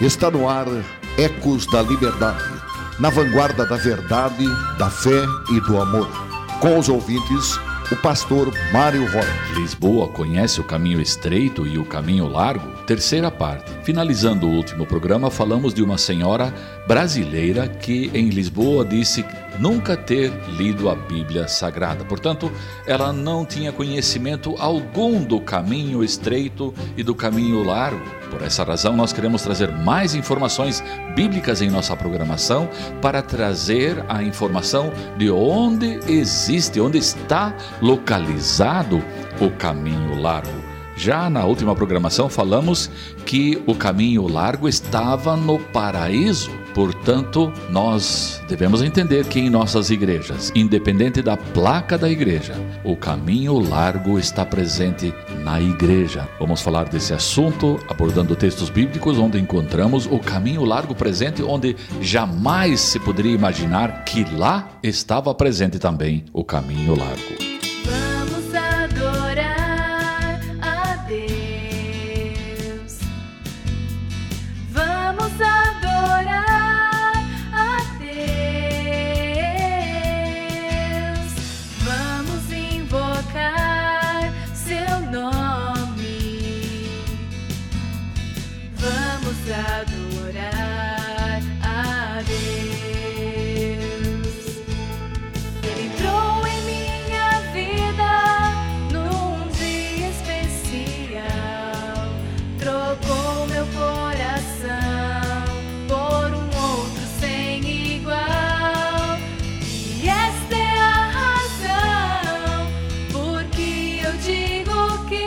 Está no ar Ecos da Liberdade, na vanguarda da verdade, da fé e do amor. Com os ouvintes, o pastor Mário Rocha. Lisboa conhece o caminho estreito e o caminho largo? Terceira parte. Finalizando o último programa, falamos de uma senhora brasileira que em Lisboa disse nunca ter lido a Bíblia Sagrada. Portanto, ela não tinha conhecimento algum do caminho estreito e do caminho largo. Por essa razão, nós queremos trazer mais informações bíblicas em nossa programação para trazer a informação de onde existe, onde está localizado o caminho largo. Já na última programação falamos que o caminho largo estava no paraíso. Portanto, nós devemos entender que em nossas igrejas, independente da placa da igreja, o caminho largo está presente na igreja. Vamos falar desse assunto abordando textos bíblicos onde encontramos o caminho largo presente, onde jamais se poderia imaginar que lá estava presente também o caminho largo. Adorar a Deus. Ele entrou em minha vida num dia especial, trocou meu coração por um outro sem igual. E esta é a razão porque eu digo que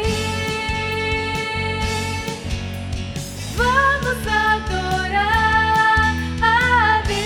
vamos adorar a Deus.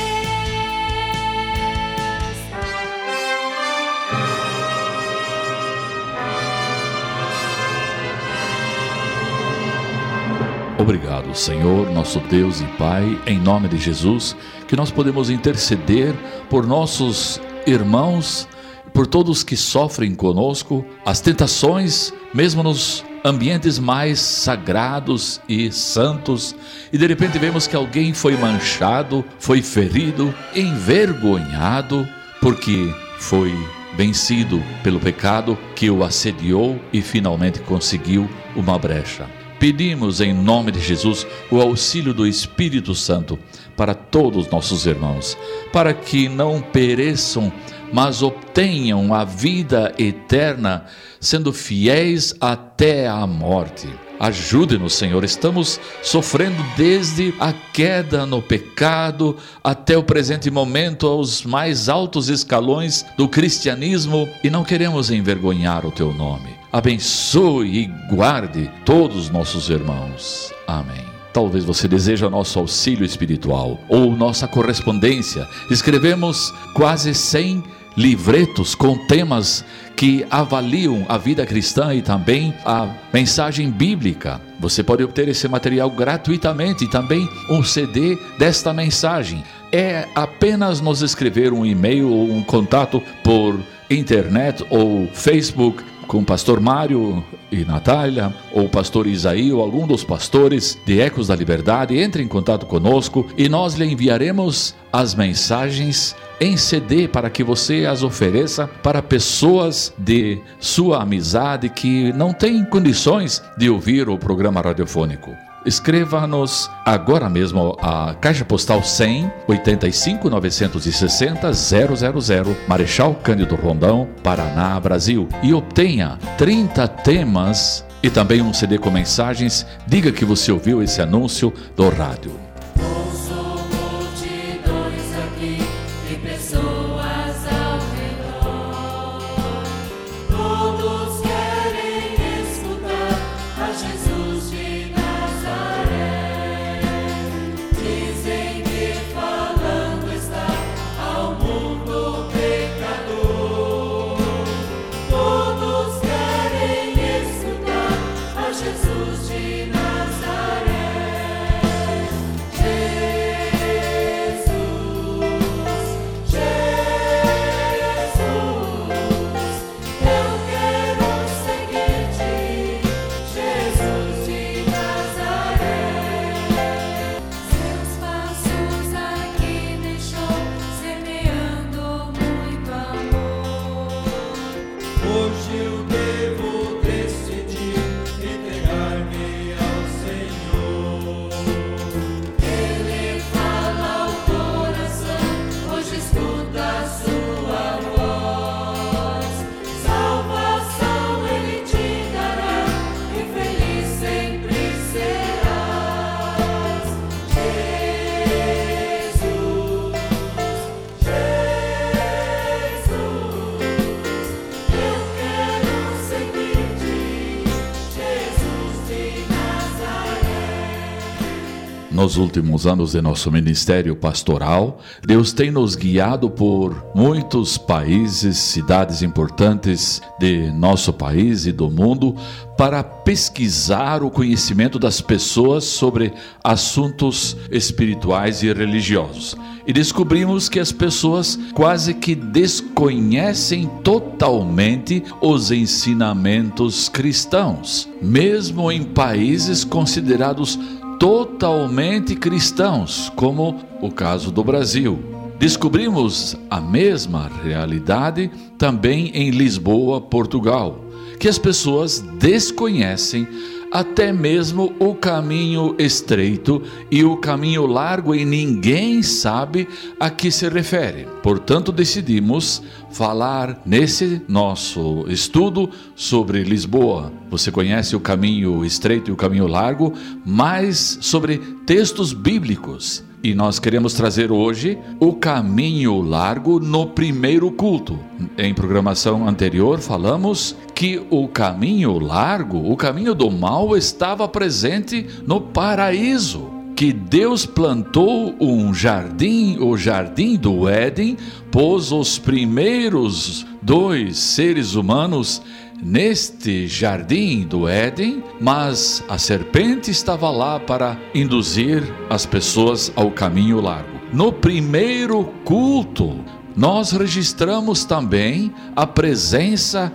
Obrigado, Senhor, nosso Deus e Pai, em nome de Jesus, que nós podemos interceder por nossos irmãos, por todos que sofrem conosco, as tentações, mesmo nos ambientes mais sagrados e santos, e de repente vemos que alguém foi manchado, foi ferido, envergonhado, porque foi vencido pelo pecado que o assediou e finalmente conseguiu uma brecha. Pedimos em nome de Jesus o auxílio do Espírito Santo para todos os nossos irmãos, para que não pereçam, mas obtenham a vida eterna, sendo fiéis até a morte. Ajude-nos, Senhor, estamos sofrendo desde a queda no pecado até o presente momento, aos mais altos escalões do cristianismo, e não queremos envergonhar o Teu nome. Abençoe e guarde todos os nossos irmãos. Amém. Talvez você deseje nosso auxílio espiritual ou nossa correspondência. Escrevemos quase 100 livretos com temas que avaliam a vida cristã e também a mensagem bíblica. Você pode obter esse material gratuitamente e também um CD desta mensagem. É apenas nos escrever um e-mail ou um contato por internet ou Facebook com o pastor Mário e Natália, ou o pastor Isaí, ou algum dos pastores de Ecos da Liberdade. Entre em contato conosco e nós lhe enviaremos as mensagens em CD para que você as ofereça para pessoas de sua amizade que não têm condições de ouvir o programa radiofônico. Escreva-nos agora mesmo a Caixa Postal 100, 85 960 000, Marechal Cândido Rondão, Paraná, Brasil, e obtenha 30 temas e também um CD com mensagens. Diga que você ouviu esse anúncio do rádio. Jesus de Nazaré. Jesus, Nos últimos anos de nosso ministério pastoral, Deus tem nos guiado por muitos países, cidades importantes de nosso país e do mundo, para pesquisar o conhecimento das pessoas sobre assuntos espirituais e religiosos. E descobrimos que as pessoas quase que desconhecem totalmente os ensinamentos cristãos, mesmo em países considerados totalmente cristãos, como o caso do Brasil. Descobrimos a mesma realidade também em Lisboa, Portugal, que as pessoas desconhecem até mesmo o caminho estreito e o caminho largo, e ninguém sabe a que se refere. Portanto, decidimos falar nesse nosso estudo sobre Lisboa. Você conhece o caminho estreito e o caminho largo, mas sobre textos bíblicos. E nós queremos trazer hoje o caminho largo no primeiro culto. Em programação anterior falamos que o caminho largo, o caminho do mal, estava presente no paraíso. Que Deus plantou um jardim, o jardim do Éden, pôs os primeiros 2 seres humanos neste jardim do Éden, mas a serpente estava lá para induzir as pessoas ao caminho largo. No primeiro culto, nós registramos também a presença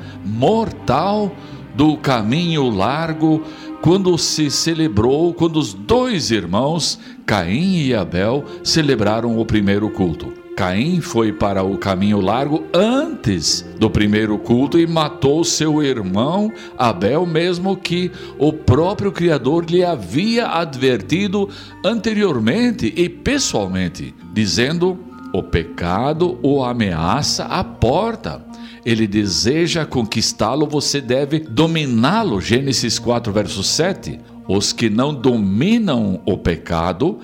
mortal do caminho largo, quando se celebrou, quando os 2 irmãos, Caim e Abel, celebraram o primeiro culto. Caim foi para o caminho largo antes do primeiro culto e matou seu irmão Abel, mesmo que o próprio Criador lhe havia advertido anteriormente e pessoalmente, dizendo: o pecado o ameaça à porta. Ele deseja conquistá-lo, você deve dominá-lo. Gênesis 4, verso 7. Os que não dominam o pecado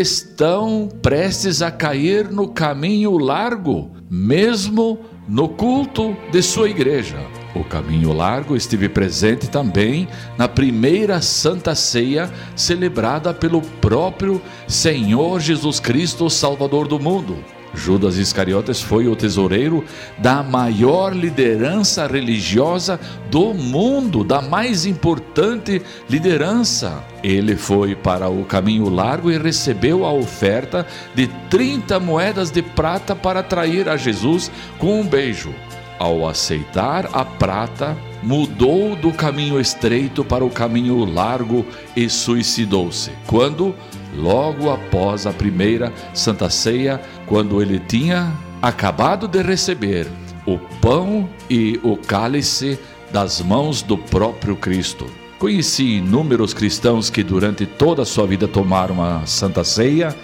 estão prestes a cair no caminho largo, mesmo no culto de sua igreja. O caminho largo esteve presente também na primeira Santa Ceia, celebrada pelo próprio Senhor Jesus Cristo, Salvador do mundo. Judas Iscariotes foi o tesoureiro da maior liderança religiosa do mundo, da mais importante liderança. Ele foi para o caminho largo e recebeu a oferta de 30 moedas de prata para trair a Jesus com um beijo. Ao aceitar a prata, mudou do caminho estreito para o caminho largo e suicidou-se. Quando, logo após a primeira Santa Ceia, quando ele tinha acabado de receber o pão e o cálice das mãos do próprio Cristo. Conheci inúmeros cristãos que durante toda a sua vida tomaram a Santa Ceia,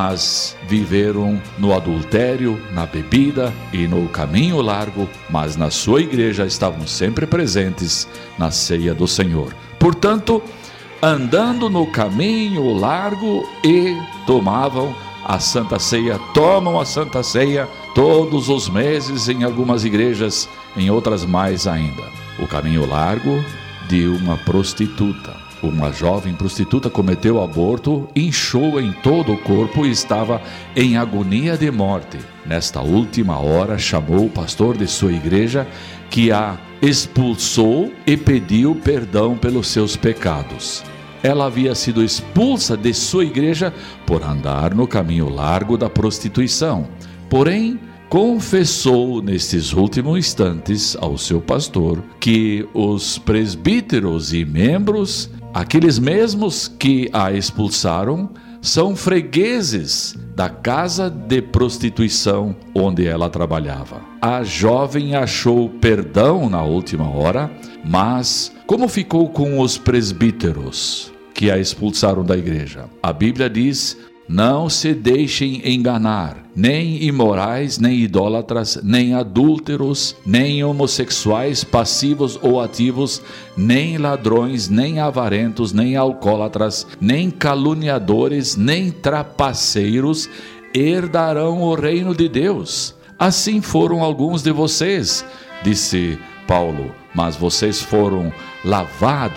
mas viveram no adultério, na bebida e no caminho largo, mas na sua igreja estavam sempre presentes na ceia do Senhor. Portanto, andando no caminho largo e tomavam a Santa Ceia, tomam a Santa Ceia todos os meses em algumas igrejas, em outras mais ainda. O caminho largo de uma prostituta. Uma jovem prostituta cometeu aborto, inchou em todo o corpo e estava em agonia de morte. Nesta última hora, chamou o pastor de sua igreja, que a expulsou e pediu perdão pelos seus pecados. Ela havia sido expulsa de sua igreja por andar no caminho largo da prostituição. Porém, confessou nestes últimos instantes ao seu pastor que os presbíteros e membros, aqueles mesmos que a expulsaram, são fregueses da casa de prostituição onde ela trabalhava. A jovem achou perdão na última hora, mas como ficou com os presbíteros que a expulsaram da igreja? A Bíblia diz: não se deixem enganar, nem imorais, nem idólatras, nem adúlteros, nem homossexuais passivos ou ativos, nem ladrões, nem avarentos, nem alcoólatras, nem caluniadores, nem trapaceiros herdarão o reino de Deus. Assim foram alguns de vocês, disse Paulo, mas vocês foram lavados,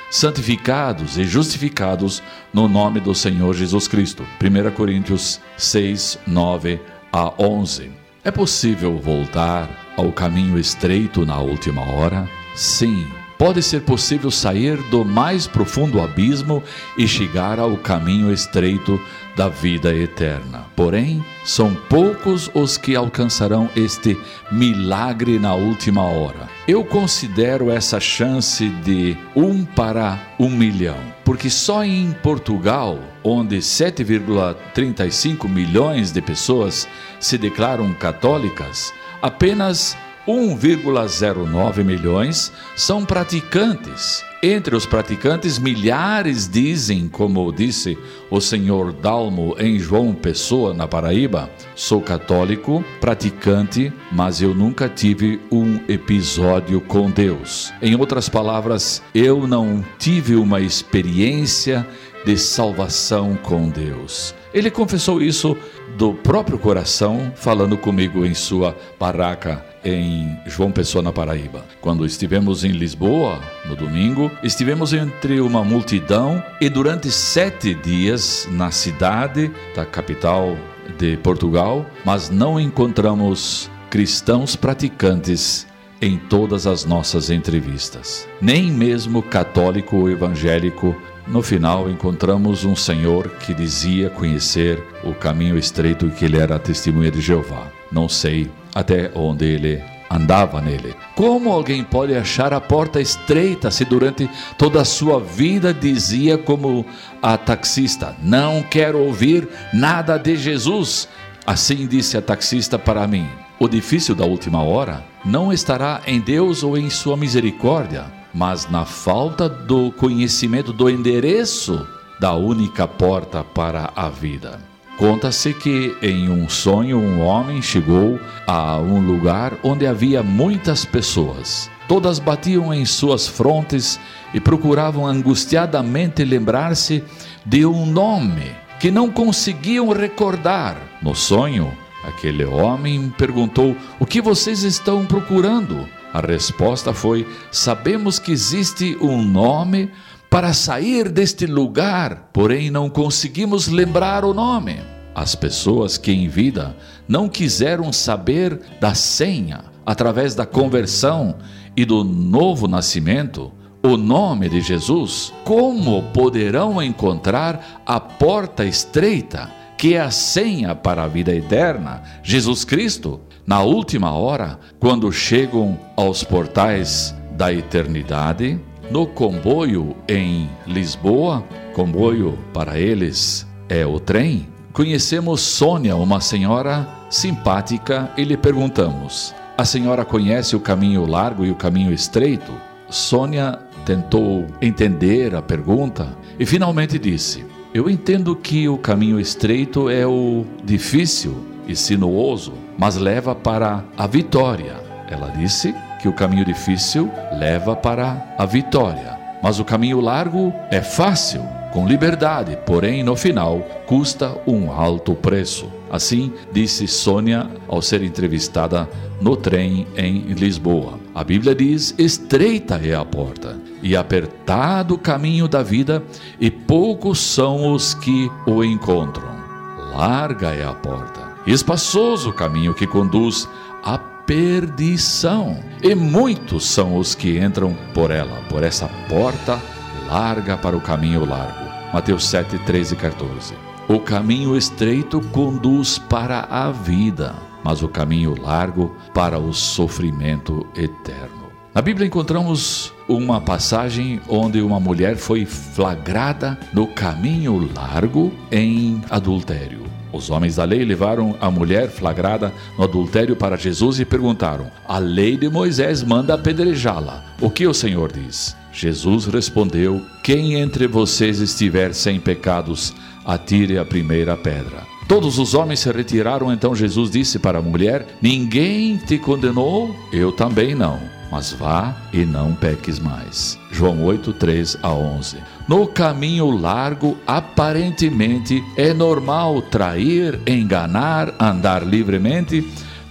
santificados e justificados no nome do Senhor Jesus Cristo. 1 Coríntios 6, 9 a 11. É possível voltar ao caminho estreito na última hora? Sim. Pode ser possível sair do mais profundo abismo e chegar ao caminho estreito da vida eterna. Porém, são poucos os que alcançarão este milagre na última hora. Eu considero essa chance de 1 para 1 milhão, porque só em Portugal, onde 7,35 milhões de pessoas se declaram católicas, apenas 1,09 milhões são praticantes. Entre os praticantes, milhares dizem, como disse o senhor Dalmo em João Pessoa, na Paraíba: sou católico, praticante, mas eu nunca tive um episódio com Deus. Em outras palavras, eu não tive uma experiência de salvação com Deus. Ele confessou isso do próprio coração, falando comigo em sua barraca em João Pessoa, na Paraíba. Quando estivemos em Lisboa, no domingo, estivemos entre uma multidão e durante 7 dias na cidade da capital de Portugal, mas não encontramos cristãos praticantes em todas as nossas entrevistas. Nem mesmo católico ou evangélico. No final, encontramos um senhor que dizia conhecer o caminho estreito e que ele era a testemunha de Jeová. Não sei até onde ele andava nele. Como alguém pode achar a porta estreita se durante toda a sua vida dizia como a taxista: não quero ouvir nada de Jesus? Assim disse a taxista para mim: o difícil da última hora não estará em Deus ou em sua misericórdia, mas na falta do conhecimento do endereço da única porta para a vida. Conta-se que em um sonho um homem chegou a um lugar onde havia muitas pessoas. Todas batiam em suas frontes e procuravam angustiadamente lembrar-se de um nome que não conseguiam recordar. No sonho, aquele homem perguntou: o que vocês estão procurando? A resposta foi: sabemos que existe um nome para sair deste lugar, porém não conseguimos lembrar o nome. As pessoas que em vida não quiseram saber da senha, através da conversão e do novo nascimento, o nome de Jesus, como poderão encontrar a porta estreita, que é a senha para a vida eterna, Jesus Cristo, na última hora, quando chegam aos portais da eternidade? No comboio em Lisboa, comboio para eles é o trem, conhecemos Sônia, uma senhora simpática, e lhe perguntamos: a senhora conhece o caminho largo e o caminho estreito? Sônia tentou entender a pergunta e finalmente disse: eu entendo que o caminho estreito é o difícil e sinuoso, mas leva para a vitória. Ela disse que o caminho difícil leva para a vitória, mas o caminho largo é fácil, com liberdade, porém no final custa um alto preço. Assim disse Sônia ao ser entrevistada no trem em Lisboa. A Bíblia diz: estreita é a porta e apertado o caminho da vida, e poucos são os que o encontram. Larga é a porta, espaçoso o caminho que conduz à perdição, e muitos são os que entram por ela, por essa porta larga para o caminho largo. Mateus 7, 13 e 14. O caminho estreito conduz para a vida, mas o caminho largo para o sofrimento eterno. Na Bíblia encontramos uma passagem onde uma mulher foi flagrada no caminho largo em adultério. Os homens da lei levaram a mulher flagrada no adultério para Jesus e perguntaram: a lei de Moisés manda apedrejá-la. O que o Senhor diz? Jesus respondeu: quem entre vocês estiver sem pecados, atire a primeira pedra. Todos os homens se retiraram. Então Jesus disse para a mulher: ninguém te condenou? Eu também não. Mas vá e não peques mais. João 8, 3 a 11. No caminho largo, aparentemente, é normal trair, enganar, andar livremente.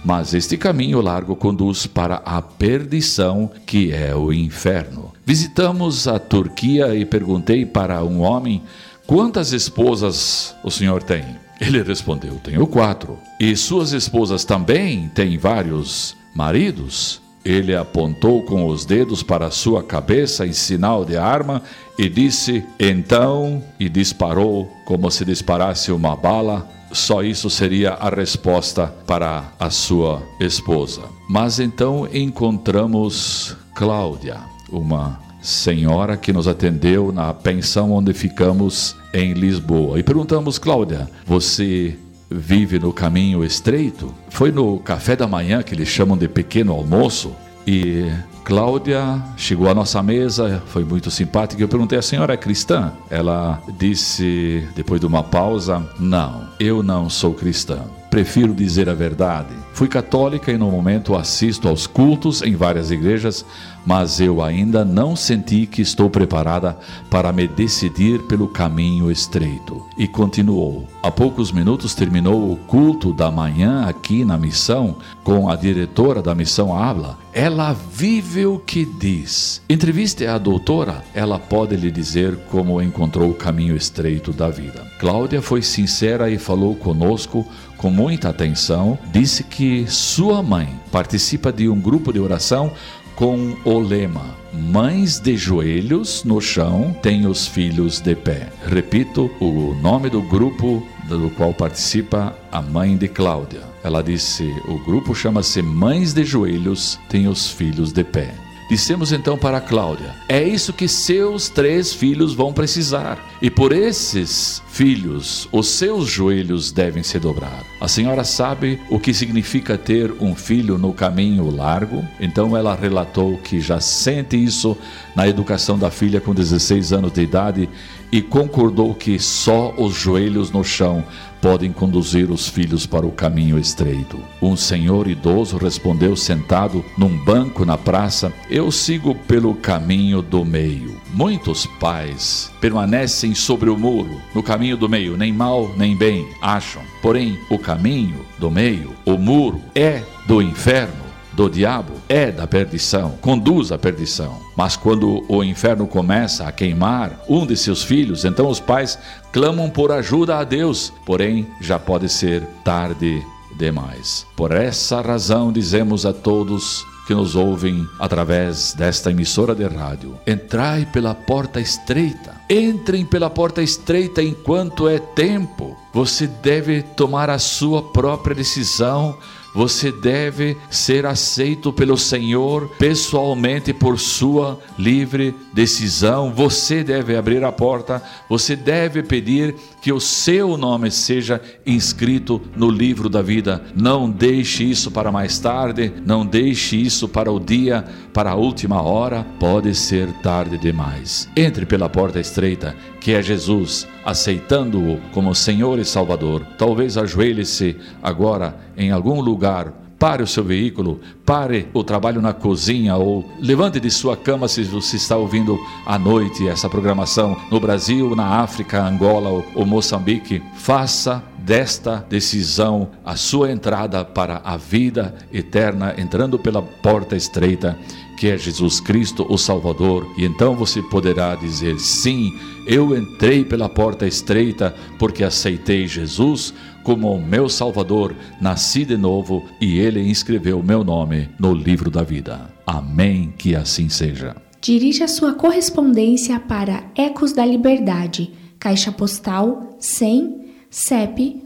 mas este caminho largo conduz para a perdição, que é o inferno. Visitamos a Turquia e perguntei para um homem: quantas esposas o senhor tem? Ele respondeu: tenho 4. E suas esposas também têm vários maridos? Ele apontou com os dedos para sua cabeça em sinal de arma e disse: então, e disparou como se disparasse uma bala. Só isso seria a resposta para a sua esposa. Mas então encontramos Cláudia, uma senhora que nos atendeu na pensão onde ficamos em Lisboa. E perguntamos: Cláudia, você vive no caminho estreito? Foi no café da manhã, que eles chamam de pequeno almoço, e Cláudia chegou à nossa mesa, foi muito simpática. Eu perguntei: a senhora é cristã? Ela disse, depois de uma pausa: não, eu não sou cristã. Prefiro dizer a verdade. Fui católica e no momento assisto aos cultos em várias igrejas, mas eu ainda não senti que estou preparada para me decidir pelo caminho estreito. E continuou. Há poucos minutos terminou o culto da manhã aqui na missão com a diretora da missão Habla. Ela vive o que diz. Entreviste a doutora, ela pode lhe dizer como encontrou o caminho estreito da vida. Cláudia foi sincera e falou conosco com muita atenção. Disse que sua mãe participa de um grupo de oração com o lema: mães de joelhos no chão têm os filhos de pé. Repito, o nome do grupo do qual participa a mãe de Cláudia. Ela disse: o grupo chama-se Mães de Joelhos têm os filhos de pé. Dissemos então para Cláudia: é isso que seus 3 filhos vão precisar. E por esses filhos, os seus joelhos devem se dobrar. A senhora sabe o que significa ter um filho no caminho largo? Então ela relatou que já sente isso na educação da filha com 16 anos de idade e concordou que só os joelhos no chão podem conduzir os filhos para o caminho estreito. Um senhor idoso respondeu sentado num banco na praça: eu sigo pelo caminho do meio. Muitos pais permanecem sobre o muro, no caminho do meio, nem mal nem bem acham. Porém, o caminho do meio, o muro, é do inferno, do diabo, é da perdição, conduz à perdição. Mas quando o inferno começa a queimar um de seus filhos, então os pais clamam por ajuda a Deus, porém já pode ser tarde demais. Por essa razão dizemos a todos que nos ouvem através desta emissora de rádio: entrai pela porta estreita. Entrem pela porta estreita enquanto é tempo. Você deve tomar a sua própria decisão. Você deve ser aceito pelo Senhor pessoalmente por sua livre decisão. Você deve abrir a porta. Você deve pedir que o seu nome seja inscrito no livro da vida. Não deixe isso para mais tarde. Não deixe isso para o dia, para a última hora. Pode ser tarde demais. Entre pela porta estreita, que é Jesus, aceitando-o como Senhor e Salvador. Talvez ajoelhe-se agora em algum lugar, pare o seu veículo, pare o trabalho na cozinha ou levante de sua cama se você está ouvindo à noite essa programação no Brasil, na África, Angola ou Moçambique. Faça desta decisão a sua entrada para a vida eterna, entrando pela porta estreita, que é Jesus Cristo, o Salvador. E então você poderá dizer: sim, eu entrei pela porta estreita porque aceitei Jesus como o meu Salvador, nasci de novo e Ele inscreveu meu nome no livro da vida. Amém, que assim seja. Dirija sua correspondência para Ecos da Liberdade, Caixa Postal 100, CEP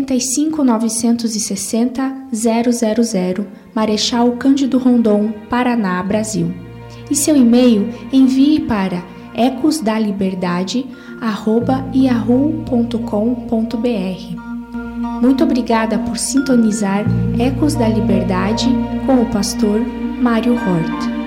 85.960.000, Marechal Cândido Rondon, Paraná, Brasil. E seu e-mail envie para ecosdaliberdade@yahoo.com.br. Muito obrigada por sintonizar Ecos da Liberdade com o pastor Mário Hort.